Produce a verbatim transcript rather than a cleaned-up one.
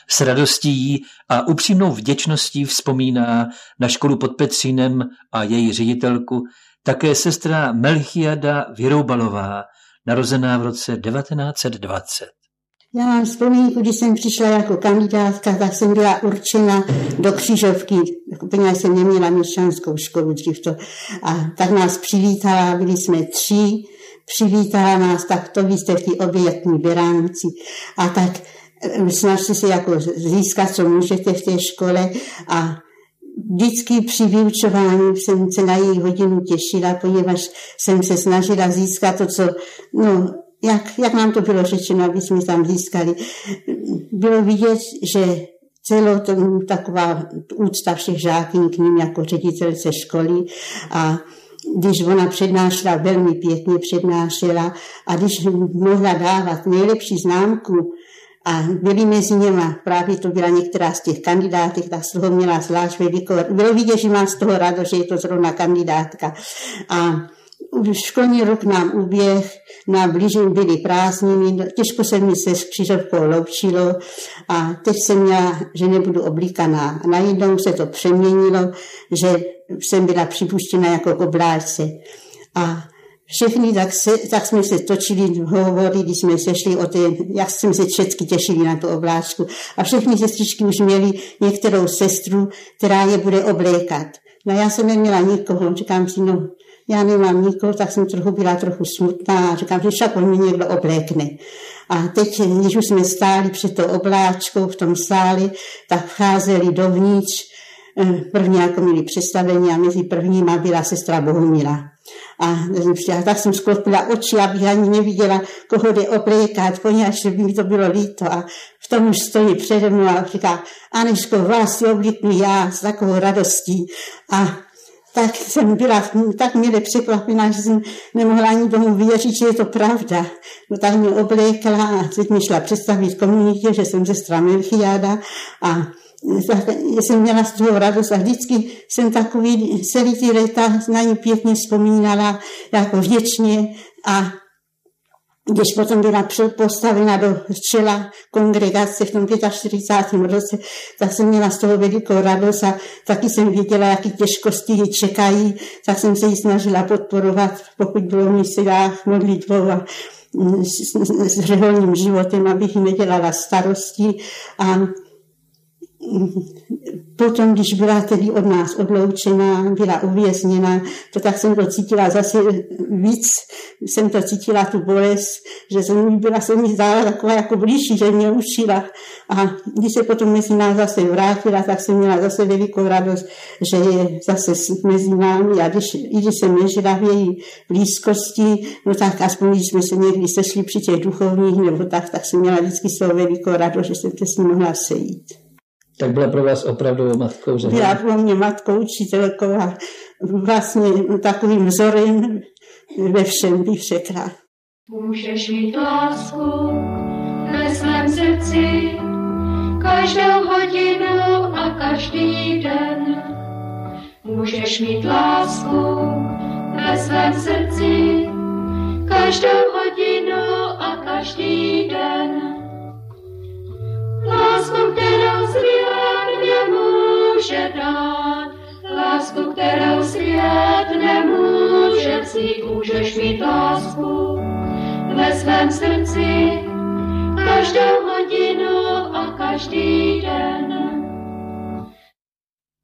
S radostí a upřímnou vděčností vzpomíná na školu pod Petřínem a její ředitelku také sestra Melchiada Vyroubalová, narozená v roce devatenáct set dvacet. Já mám vzpomínku, když jsem přišla jako kandidátka, tak jsem byla určena do Křižovky. Úplně jsem neměla měšťanskou školu dřív to. A tak nás přivítala, byli jsme tři, přivítala nás, tak to vy jste ti obětní beránci. A tak snažte se jako získat, co můžete v té škole. A vždycky při vyučování jsem se na její hodinu těšila, poněvadž jsem se snažila získat to, co, no, jak, jak nám to bylo řečeno, aby jsme tam získali. Bylo vidět, že celou to, taková úcta všech žáků k ním jako ředitelce školy a když ona přednášela, velmi pěkně přednášela a když mohla dávat nejlepší známku a byli mezi něma, právě to byla některá z těch kandidátek, tak z toho měla zvlášť veliko. Bylo vidět, že má z toho radost, že je to zrovna kandidátka. A školní rok nám uběh, na blížím byly prázdniny, těžko se mi se s Křižovkou loučilo a teď jsem měla, že nebudu oblíkaná. A najednou se to přeměnilo, že jsem byla připuštěna jako obláčce. A všechny, tak, se, tak jsme se točili hovory, když jsme sešli o té, jak jsme se všechny těšili na tu obláčku. A všechny sestřičky už měly některou sestru, která je bude oblékat. No já jsem neměla nikoho, říkám si, no já nemám nikoho, tak jsem trochu byla trochu smutná a říkám, že však on mě někdo oblékne. A teď, když už jsme stáli před tou obláčkou v tom sále, tak vcházeli dovnitř, první jako měli představení a mezi prvníma byla sestra Bohumila. A tak jsem sklopila oči, abych ani neviděla, koho jde oblékat, poněvadž by mi to bylo líto. A v tom už stojí přede mnou a říká, Aneško, vás si oblíknu já s takovou radostí. A tak jsem byla tak milé překvapená, že jsem nemohla ani tomu věřit, že je to pravda. No tak mě oblékala a teď mi šla představit komunitě, že jsem sestra Melchiada a tak jsem měla z toho radost a vždycky jsem takový celý ty léta na ní pěkně vzpomínala jako vděčně a když potom byla postavena do čela kongregace v tom čtyřicátém pátém roce, tak jsem měla z toho velikou radost a taky jsem věděla, jaké těžkosti ji čekají, tak jsem se ji snažila podporovat, pokud bylo v mých silách modlitbou a s řeholním životem, abych ji nedělala starosti. A potom, když byla tedy od nás odloučená, byla uvězněna, to tak jsem to cítila zase víc, jsem to cítila tu bolest, že jsem byla, se mi zdála taková jako blížší, že mě učila. A když se potom mezi nás zase vrátila, tak jsem měla zase velikou radost, že je zase mezi námi a když, i když jsem nežila v její blízkosti, no tak aspoň, když jsme se někdy sešli při těch duchovních nebo tak, tak jsem měla vždycky svou velikou radost, že jsem se s ní mohla sejít. Tak byla pro vás opravdu matkou, že? Byla pro mě matkou, učitelkou a vlastně takovým vzorem ve všem bych řekla. Můžeš mít lásku ve svém srdci každou hodinu a každý den. Můžeš mít lásku ve svém srdci každou hodinu a každý den. Lásku, kterou svět nemůže dát, lásku, kterou svět nemůže vzít, můžeš mít lásku ve svém srdci každou hodinu a každý